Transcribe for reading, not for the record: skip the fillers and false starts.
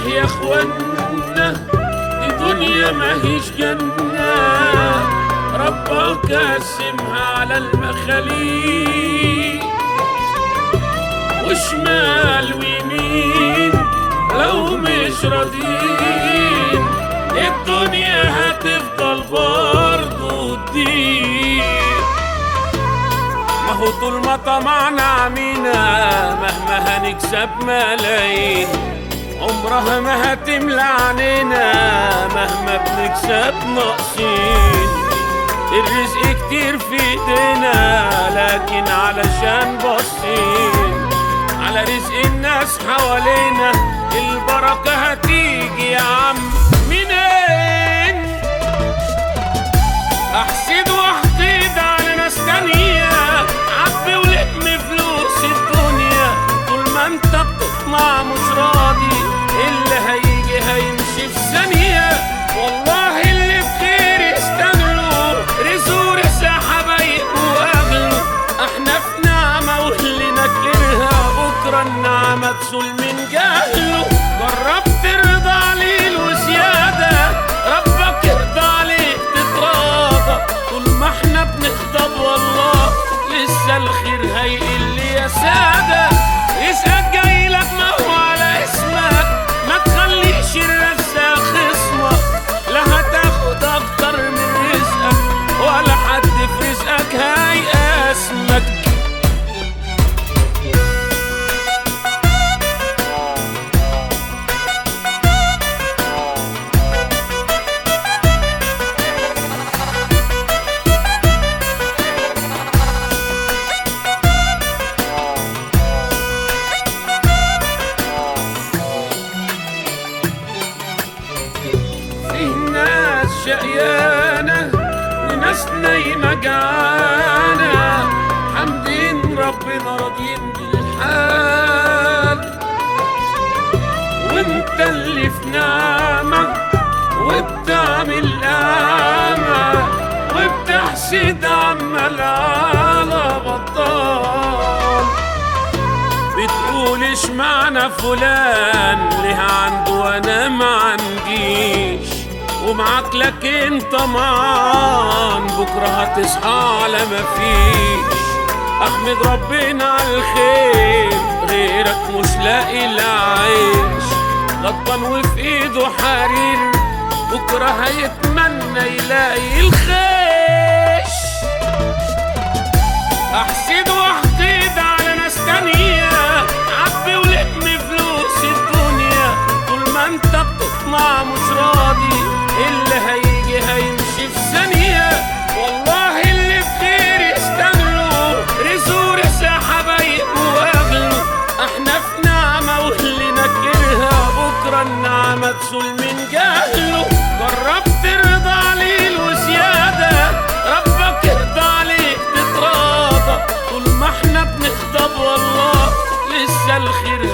ليه يا اخوانا دي دنيا ماهيش جنة، ربك قسمها على المخاليق وشمال ويمين، لو مش راضيين الدنيا هتفضل برضه تضيق. ما هو طول ما طمعنا عمينا مهما هنكسب ملايين، عمرها ما هتملى عنينا مهما بنكسب ناقصين. الرزق كتير في ايدينا لكن علشان باصين على رزق الناس حوالينا، البركة هتيجي يا عم منين؟ احسد واحقد على ناس تانية، عبي ولم فلوس الدنيا، طول ما انت بتطمع مش راضي اللي هيجي هيمشي في ثانية. والله اللي بخير يستاهلوا رزق حبايب واغلوا، احنا في نعمة واللي نكرها بكرة النعمة تزول من جهله. جربت الرضا عليل وزيادة، ربك يرضى عليك تتراضى، طول ما احنا بنغضب والله لسه الخير هيقل يا سادة. رزقك جايلك ما هو على اسمك، ما تخليش الرزاق خصمك، لا هتاخد اكتر من رزقك ولا حد في رزقك هيقاسمك. شقيانة وناس نايمة جعانة، حامدين ربنا راضيين بالحال، وانت اللي في نعمة وبتعمل أعمى وبتحسد عمال على بطال. بتقول اشمعنى فلان ليه عنده وانا ما عنديش، ومعاك لكن طمعان بكرة هتصحى على مفيش. احمد ربنا على الخير غيرك مش لاقي العيش، غضبان وفي ايده حرير بكرة هيتمنى يلاقي الخيش. احسد واحقد على ناس تانية، عبي ولم فلوس الدنيا، طول ما انت بتطمع مش راضي اللي هيجي هيمشي في ثانية. والله اللي بخير يستاهلوا رزق حبايب واغلوا، احنا في نعمة واللي نكرها بكرة النعمة تزول من جهله. جربت الرضا عليل وزيادة، ربك يرضى عليك تتراضى، طول ما احنا بنغضب والله لسه الخير